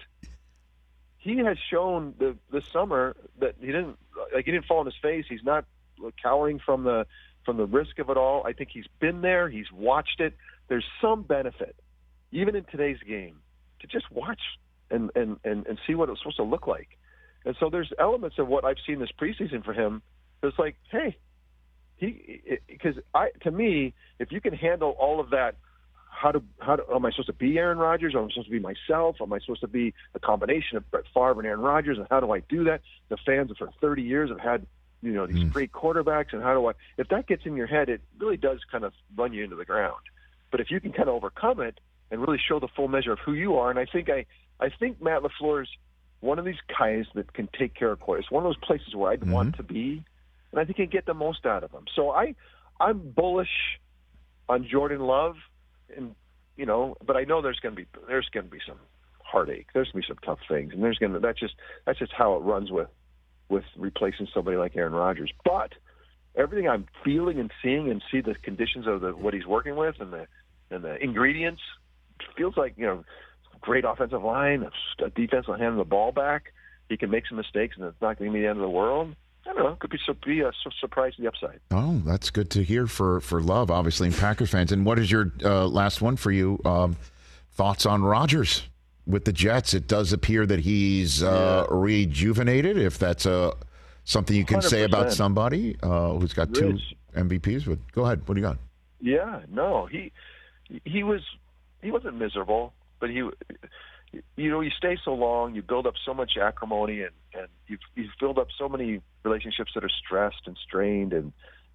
he has shown the this summer that he didn't like. He didn't fall on his face. He's not cowering from the from the risk of it all. I think he's been there. He's watched it. There's some benefit, even in today's game, to just watch and and and, and see what it's supposed to look like. And so there's elements of what I've seen this preseason for him that's like, hey, he because I to me, if you can handle all of that, how to how to, am I supposed to be Aaron Rodgers? Or am I supposed to be myself? Am I supposed to be a combination of Brett Favre and Aaron Rodgers? And how do I do that? The fans for thirty years have had, you know, these mm. great quarterbacks, and how do I? If that gets in your head, it really does kind of run you into the ground. But if you can kind of overcome it and really show the full measure of who you are, and I think I I think Matt LaFleur's one of these guys that can take care of quarterbacks. It's one of those places where I'd mm-hmm. want to be, and I think he can get the most out of him. So I, I'm bullish on Jordan Love, and you know, but I know there's going to be there's going to be some heartache. There's going to be some tough things, and there's going to that's just that's just how it runs with with replacing somebody like Aaron Rodgers. But everything I'm feeling and seeing, and see the conditions of the what he's working with, and the and the ingredients, feels like, you know, great offensive line, a defense will hand the ball back. He can make some mistakes, and it's not going to be the end of the world. I don't know. It could be, be a surprise to the upside. Oh, that's good to hear for, for Love, obviously, and Packer fans. And what is your uh, last one for you? Um, thoughts on Rodgers with the Jets? It does appear that he's uh, yeah. rejuvenated, if that's uh, something you can one hundred percent say about somebody uh, who's got two Rich. M V Ps. But go ahead. What do you got? Yeah, no. He he was he wasn't miserable. But he, you know, you stay so long, you build up so much acrimony, and, and you've, you've built up so many relationships that are stressed and strained, and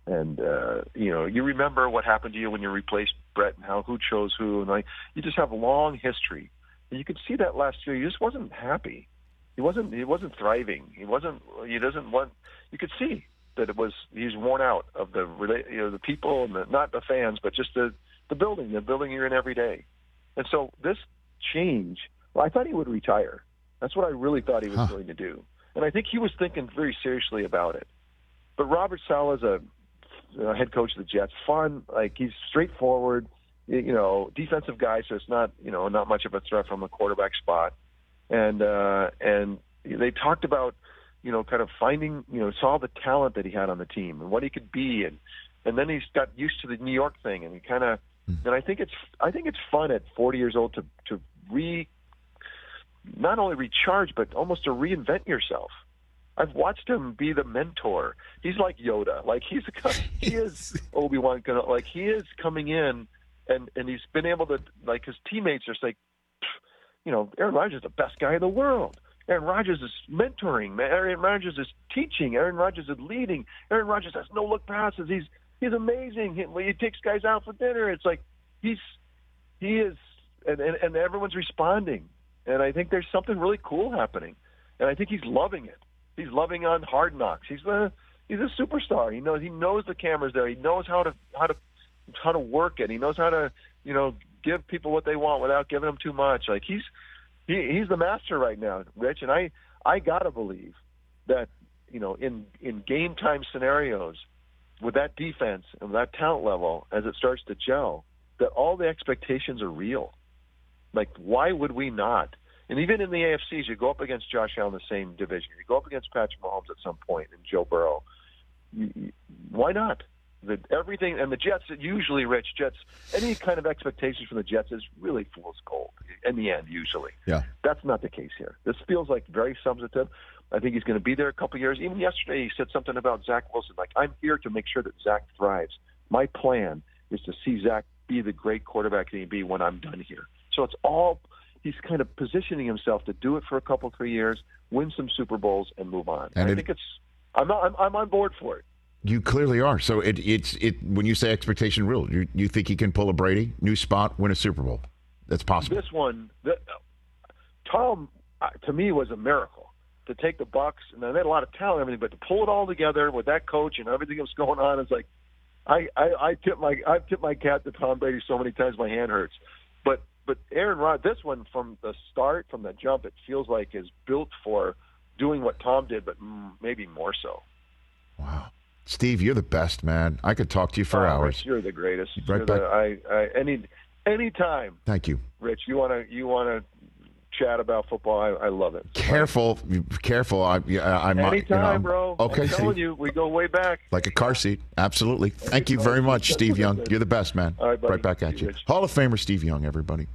And, uh, you know, you remember what happened to you when you replaced Brett and how who chose who. And like, you just have a long history. And you could see that last year. He just wasn't happy. He wasn't, he wasn't thriving. He wasn't, he doesn't want, you could see that it was, he's worn out of the, you know, the people and the, not the fans, but just the, the building, the building you're in every day. And so this change, well, I thought he would retire. That's what I really thought he was huh. going to do. And I think he was thinking very seriously about it. But Robert Saleh is a, a head coach of the Jets. Fun, like he's straightforward, you know, defensive guy, so it's not, you know, not much of a threat from the quarterback spot. And uh, and they talked about, you know, kind of finding, you know, saw the talent that he had on the team and what he could be, and and then he's got used to the New York thing, and he kind of, and I think it's I think it's fun at forty years old to to re, not only recharge but almost to reinvent yourself. I've watched him be the mentor. He's like Yoda, like he's a, he is Obi-Wan, like he is coming in, and and he's been able to, like his teammates are like, you know, Aaron Rodgers is the best guy in the world. Aaron Rodgers is mentoring. Aaron Rodgers is teaching. Aaron Rodgers is leading. Aaron Rodgers has no-look passes. He's he's amazing. He, he takes guys out for dinner. It's like he's he is, and, and, and everyone's responding. And I think there's something really cool happening. And I think he's loving it. He's loving on Hard Knocks. He's the he's a superstar. He knows he knows the camera's there. He knows how to how to how to work it. He knows how to, you know, give people what they want without giving them too much. Like he's he, he's the master right now, Rich. And I, I gotta believe that, you know, in, in game time scenarios with that defense and that talent level, as it starts to gel, that all the expectations are real. Like, why would we not? And even in the A F Cs, you go up against Josh Allen in the same division. You go up against Patrick Mahomes at some point and Joe Burrow. You, you, why not? The, everything, and the Jets, usually, Rich, Jets, any kind of expectations from the Jets is really fool's gold in the end, usually. Yeah. That's not the case here. This feels like very substantive. I think he's going to be there a couple of years. Even yesterday, he said something about Zach Wilson. Like, I'm here to make sure that Zach thrives. My plan is to see Zach be the great quarterback he can be when I'm done here. So it's all, he's kind of positioning himself to do it for a couple, three years, win some Super Bowls, and move on. And I it, think it's, I'm, not, I'm, I'm on board for it. You clearly are. So it, it's it when you say expectation real, you, you think he can pull a Brady, new spot, win a Super Bowl? That's possible. This one, the, Tom, uh, to me, was a miracle to take the Bucs, and they had a lot of talent and everything, but to pull it all together with that coach and everything that was going on, it's like I, I, I tip my I've tipped my cap to Tom Brady so many times my hand hurts. But but Aaron Rodgers, this one from the start, from the jump, it feels like is built for doing what Tom did, but maybe more so. Wow. Steve, you're the best, man. I could talk to you for oh, hours. Rich, you're the greatest. Right you're back. The, I, I, any anytime. Thank you, Rich. You want to you want to chat about football? I, I love it. Careful, careful. I, I'm anytime, you know, bro. Okay, I'm telling Steve. you, we go way back. Like a car seat. Absolutely. Thank you very much, Steve Young. You're the best, man. All right, buddy. Right back at See you. Rich. Hall of Famer Steve Young, everybody.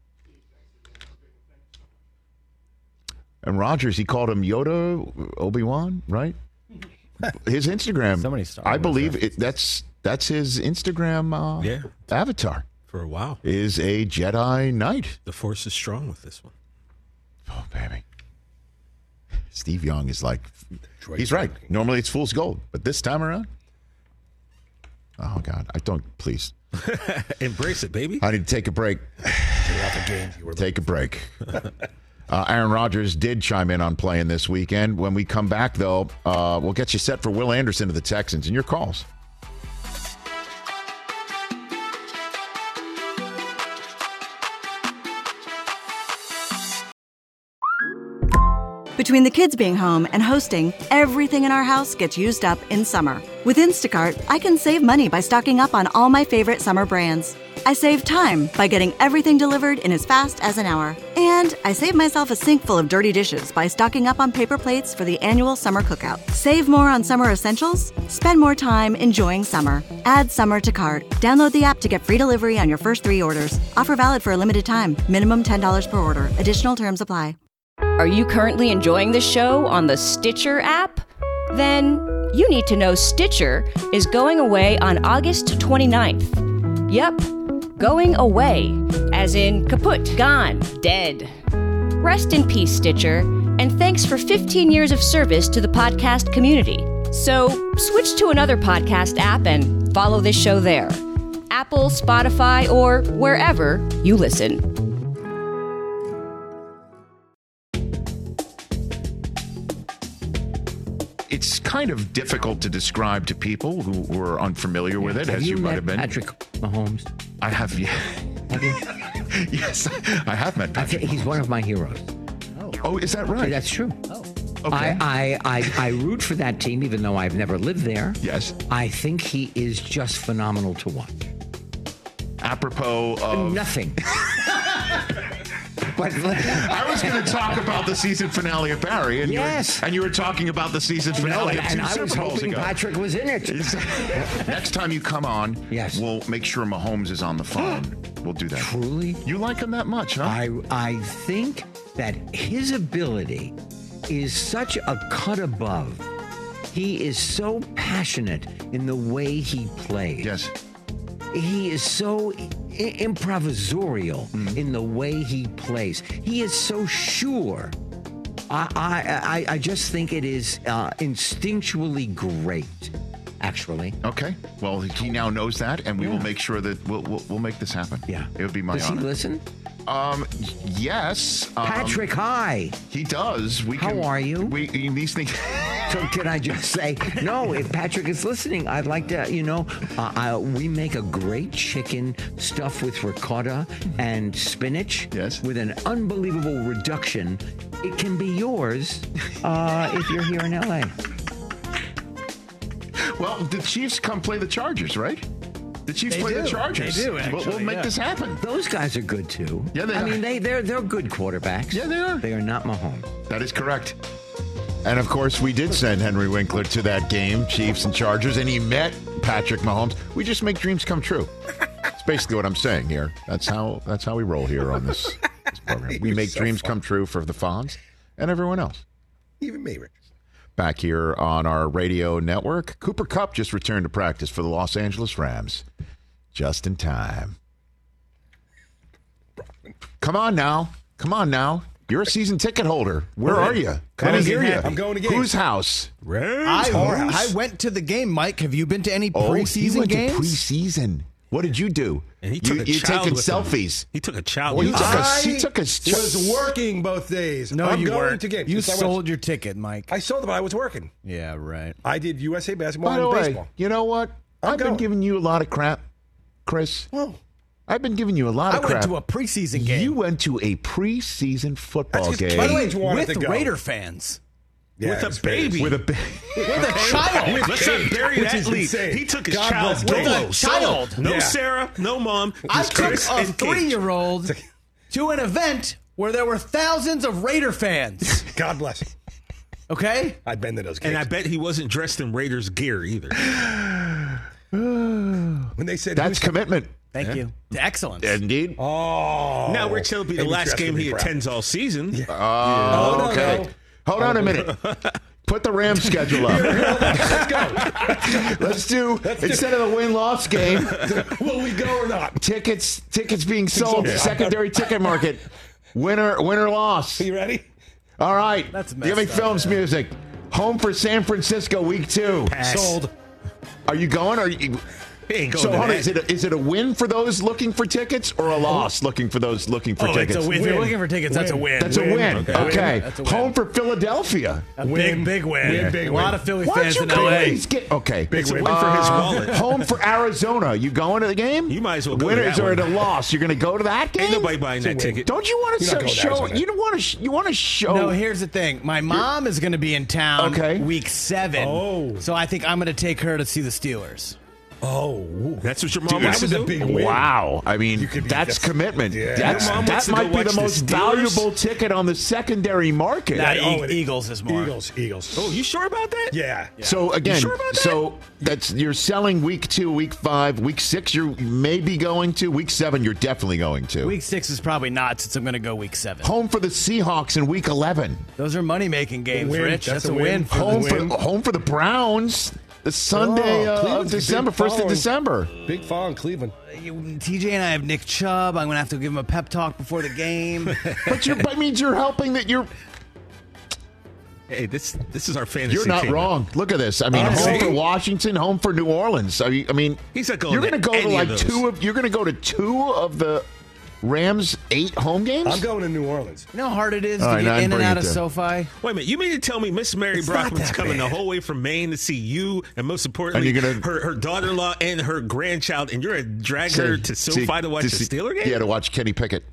And Rodgers, he called him Yoda, Obi-Wan, right? His Instagram, Somebody started I with believe that. it, that's that's his Instagram uh, Yeah. avatar. For a while. Is a Jedi Knight. The Force is strong with this one. Oh, baby. Steve Young is like, he's right. Normally it's fool's gold, but this time around, oh, God, I don't, please. Embrace it, baby. I need to take a break. Take a break. Uh, Aaron Rodgers did chime in on playing this weekend. When we come back, though, uh, we'll get you set for Will Anderson of the Texans and your calls. Between the kids being home and hosting, everything in our house gets used up in summer. With Instacart, I can save money by stocking up on all my favorite summer brands. I save time by getting everything delivered in as fast as an hour. And I save myself a sink full of dirty dishes by stocking up on paper plates for the annual summer cookout. Save more on summer essentials? Spend more time enjoying summer. Add summer to cart. Download the app to get free delivery on your first three orders. Offer valid for a limited time. Minimum ten dollars per order. Additional terms apply. Are you currently enjoying the show on the Stitcher app? Then you need to know Stitcher is going away on August twenty-ninth. Yep, going away, as in kaput, gone, dead. Rest in peace, Stitcher, and thanks for fifteen years of service to the podcast community. So switch to another podcast app and follow this show there. Apple, Spotify, or wherever you listen. It's kind of difficult to describe to people who, who are unfamiliar with it, Have as you, you met might have been. Patrick Mahomes? I have, yeah. Have you? Yes, I have met I Patrick. think he's one of my heroes. Oh, is that right? That's true. Oh. Okay. I, I, I, I root for that team, even though I've never lived there. Yes. I think he is just phenomenal to watch. Apropos of... Nothing. But I was going to talk about the season finale of Barry, and, Yes. you were, and you were talking about the season finale no, of and two I Super was Bowls hoping ago. Patrick was in it. Next time you come on, Yes. we'll make sure Mahomes is on the phone. We'll do that. Truly? You like him that much, huh? I, I think that his ability is such a cut above. He is so passionate in the way he plays. Yes. He is so I- improvisorial Mm. in the way he plays. He is so sure. I I, I, I just think it is uh, instinctually great, actually. Okay. Well, he now knows that, and we will Yeah. make sure that we'll, we'll, we'll make this happen. Yeah. It would be my Does honor. he listen? Um, yes. Um, Patrick, hi. He does. We How can, are you? We these things. So can I just say, no, if Patrick is listening, I'd like to, you know, uh, I, we make a great chicken stuffed with ricotta and spinach. Yes. With an unbelievable reduction. It can be yours uh, if you're here in L A. Well, the Chiefs come play the Chargers, right? The Chiefs They play do. the Chargers. They do, We'll- we'll actually, make yeah. this happen. Those guys are good too. Yeah, they I are. mean, they they're they're good quarterbacks. Yeah, they are. They are not Mahomes. That is correct. And of course, we did send Henry Winkler to that game, Chiefs and Chargers, and he met Patrick Mahomes. We just make dreams come true. That's basically what I'm saying here. That's how that's how we roll here on this, this program. We You're make so dreams fun. come true for the Fonz and everyone else. Even me, Rich. Back here on our radio network, Cooper Kupp just returned to practice for the Los Angeles Rams. Just in time. Come on now. Come on now. You're a season ticket holder. Where are you? Come I didn't on, hear you. I'm going to games. Whose house? I, Horse. I went to the game, Mike. Have you been to any Oh, he preseason went games? to preseason. What did you do? And he took you, a you child taking with him. selfies. He took a child. Well, with he him. took a- I he took a- was working both days. no, I'm you going weren't. to games. You Yes, I was. sold your ticket, Mike. I sold it, but I was working. yeah, right. I did U S A basketball By the and way, baseball. you know what? I'm I've been going. giving you a lot of crap, Chris. Well, I've been giving you a lot I of went crap. to a preseason game. You went to a preseason football That's 'cause game. By the way, Cage wanted with to go. Raider fans. yeah, With it a was crazy. baby. with a ba- With a child. With Let's Cage, not bury which that is lead. insane. He took his God child bless Cage. solo. With a child. No Yeah. Sarah, no mom. I Just took Chris a and Cage. three-year-old to an event where there were thousands of Raider fans. God bless. Okay? I've been to those games. And I bet he wasn't dressed in Raiders gear either. when they said That's who's- commitment. Thank you. Excellent. Indeed. Oh, now, Rich, that'll be the Maybe last dressed game to be he proud. attends all season. Oh, Oh, no, okay. no. Hold on a minute. Put the Rams schedule up. Let's go. Let's do instead of the win-loss game, Will we go or not? tickets tickets being sold Yeah. secondary ticket market. Winner winner loss. Are you ready? All right. That's Giving messed up, Films man. music. Home for San Francisco week two. Sold. Are you going? Are you? He ain't going So to hold on, that. is it a, is it a win for those looking for tickets or a loss looking for those looking for Oh, tickets? it's a win. If you're Win. looking for tickets, that's a win. That's a win. Okay. Okay. That's a win. Home for Philadelphia. A Win. big, big win. Win, big a lot win. of Philly Why don't fans you in L A. guys get okay? Big win. win for his Uh, wallet. Home for Arizona. You going to the game? You might as well go to Winners that or one. the loss. You're going to go to that game? Ain't nobody buying that ticket. Don't you want to You're not going to show? Arizona. You don't want to. Sh- you want to show? No, here's the thing. My mom is going to be in town Okay. week seven. Oh. So I think I'm going to take her to see the Steelers. Oh, That's what your mom Dude, wants that to was a do? big win. Wow. I mean, You could be that's just- commitment. Yeah. That's, Your mom that wants to go might be watch the the most Steelers? valuable ticket on the secondary market. Nah, Oh, E- it- Eagles is more. Eagles, Eagles. Oh, you sure about that? yeah. So again, sure about that? so that's you're selling week two, week five, week six. You're maybe going to week seven. You're definitely going to Week six is probably not since I'm going to go week seven. home for the Seahawks in week eleven. Those are money-making games, Win. Rich. That's That's, a a win. win. for Home the for win. home for the Browns. The Sunday Oh, uh, of Cleveland's a big December, first of following. December. Big fall in Cleveland. You- T J and I have Nick Chubb. I'm going to have to give him a pep talk before the game. But you're, that means you're helping that you're. Hey, this this is our fantasy. You're not team. wrong. Look at this. I mean, Uh, home see? for Washington, home for New Orleans. I mean, I mean He's not going you're to going to go to any of like those. two of you're going to go to two of the Rams' eight home games. I'm going to New Orleans. You know how hard it is All to right, get now in and bring out it of down. SoFi? Wait a minute. You mean to tell me Miss Mary It's not Brockman's that coming the bad. whole way from Maine to see you, and most importantly, And you're gonna- her, her daughter-in-law and her grandchild, and you're going to drag her to See, SoFi to watch see- a Steeler game? Yeah, to watch Kenny Pickett.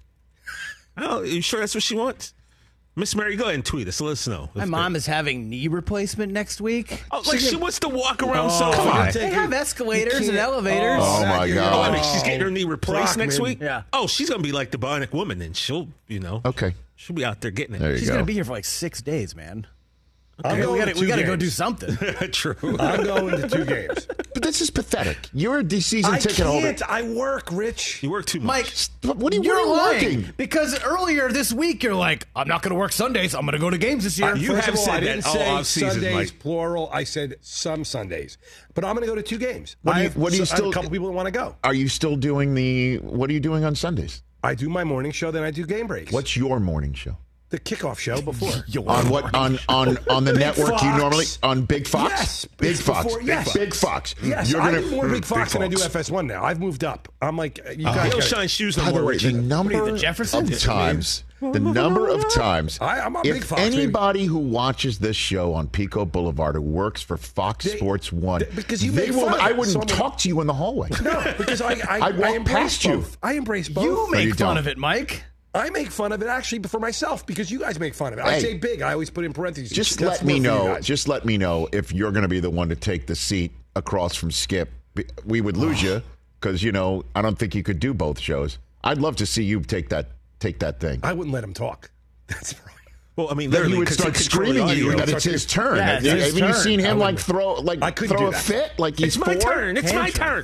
Oh, you sure that's what she wants? Miss Mary, go ahead and tweet us. Let us know. My mom is having knee replacement next week. Oh, like she wants to walk around Oh, SoFi. they have escalators and can't- elevators. Oh, my you're- God. Oh, I mean, she's getting her knee replaced Brockman. next week? Yeah. Oh, she's going to be like the bionic woman, and she'll, you know, Okay. she'll be out there getting it. There you She's go. going to be here for like six days, man. I'm Okay, we going gotta, to we two gotta go games. do something. True. I'm going to two games. But this is pathetic. You're a season I ticket holder. can't. I work, Rich. You work too much. Mike, What, what are you, you're what are you lying. working? Because earlier this week, you're like, I'm not going to work Sundays. I'm going to go to games this year. You First have of all, said I that didn't all say offseason, Sundays Mike. plural. I said some Sundays, but I'm going to go to two games. What do I you- have, what do you so- I have still- a couple people that want to go. Are you still doing the? What are you doing on Sundays? I do my morning show, then I do game breaks. What's your morning show? the kickoff show before? On what on on on the Big network you Fox. normally on Big Fox? Yes, Big it's Fox. before- yes. Big Fox. Yes, You're I gonna do more Big Fox than I do Fox. F S one now. I've moved up. I'm like, uh, you Uh, guys he'll gotta- shine shoes no By the more, way, Richie. the number the Jeffersons? of times, the number of times, I- I'm a if big Fox, baby. anybody who watches this show on Pico Boulevard who works for Fox They- Sports One, they- because you they make will, fun of I it, wouldn't so I'm gonna- talk to you in the hallway. No, because I I, I'd walk I embrace past you. both. I embrace both. You No, make you fun don't. of it, Mike. I make fun of it actually for myself because you guys make fun of it. I Hey. say big. I always put in parentheses. Just That's let me more for you know. guys. Just let me know if you're going to be the one to take the seat across from Skip. We would lose you because you know I don't think you could do both shows. I'd love to see you take that take that thing. I wouldn't let him talk. That's right. Well, I mean, Then literally, he would 'cause start control the screaming at you audio. that it's his turn. Yeah, Have it's his you turn. seen I him like wouldn't- throw like I couldn't throw do a that. fit? Like he's It's my four? turn. It's my Tantrum. turn.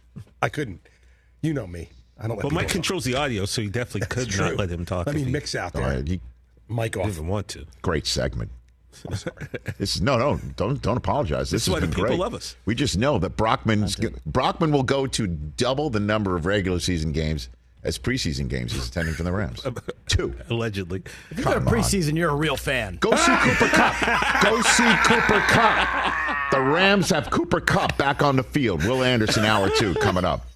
I couldn't. You know me. I don't let Well, people Mike talk. controls the audio, so he definitely could That's not true. let him talk. Let if me he mix out All there. right, he- Mike off. didn't want to. great segment. This is no, no, don't don't apologize. This, This is why has the been people great. love us. We just know that Brockman's Brockman will go to double the number of regular season games as preseason games he's attending for the Rams. Two. Allegedly. If you go to Come on. preseason, you're a real fan. Go see Cooper Cup. Go see Cooper Cup. The Rams have Cooper Cup back on the field. Will Anderson, hour two, coming up.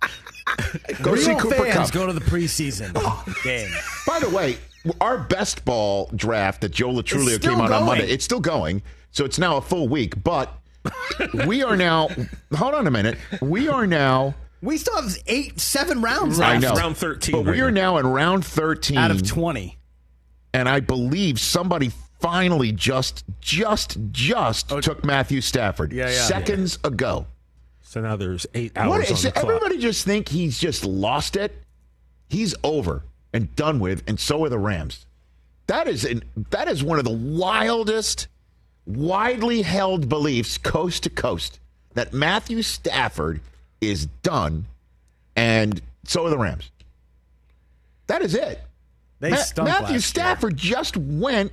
Go real see Cooper fans Cup. go to the preseason game. By the way, our best ball draft that Joe Latrulio It's still came out on going. Monday, it's still going. So it's now a full week. But we are now, hold on a minute. We are now, We still have eight, seven rounds I left know. Round thirteen But right we are now. now in round thirteen. out of twenty. And I believe somebody finally just, just, just took Matthew Stafford Yeah, yeah. seconds ago. So now there's eight hours What on is the it? clock. Everybody just think he's just lost it. He's over and done with, and so are the Rams. That is an, that is one of the wildest, widely held beliefs coast to coast that Matthew Stafford is done, and so are the Rams. That is it. They Ma- stunk Matthew last Stafford just went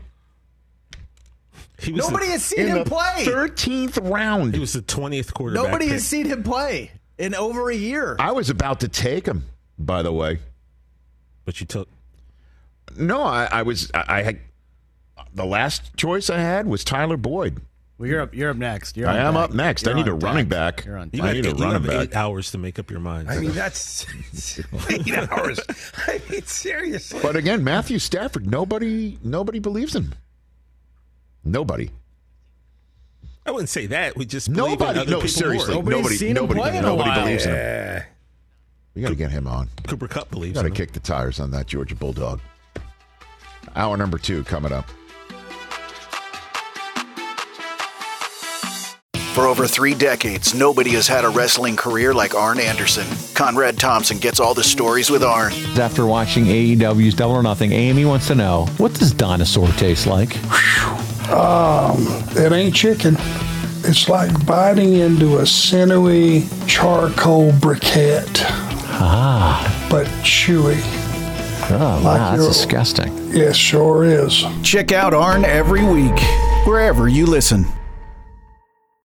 He was Nobody the, has seen in him the play. thirteenth round. He was the twentieth quarterback. Nobody pick. has seen him play in over a year. I was about to take him, by the way. But you took. No, I, I was. I, I had the last choice I had was Tyler Boyd. Well, you're up. You're up next. You're I on am deck. up next. You're I need on a running deck. back. You're on You I deck. got need a eight, you running have eight back. hours to make up your mind. I mean, that's eight hours. I mean, seriously. But again, Matthew Stafford. Nobody. Nobody believes him. Nobody. I wouldn't say that. We just believe in Nobody. other No, people seriously. more. Nobody's Nobody. seen him Nobody. play in a Nobody while. believes in him. Yeah. We got to get him on. Cooper Cup believes Got to in him. kick the tires on that Georgia Bulldog. Hour number two coming up. For over three decades, nobody has had a wrestling career like Arn Anderson. Conrad Thompson gets all the stories with Arn. After watching A E W's Double or Nothing, Amy wants to know, what does dinosaur taste like? Um, it ain't chicken. It's like biting into a sinewy charcoal briquette. Ah. But chewy. Oh, Like wow, that's your- disgusting. Yes, sure is. Check out Arn every week, wherever you listen.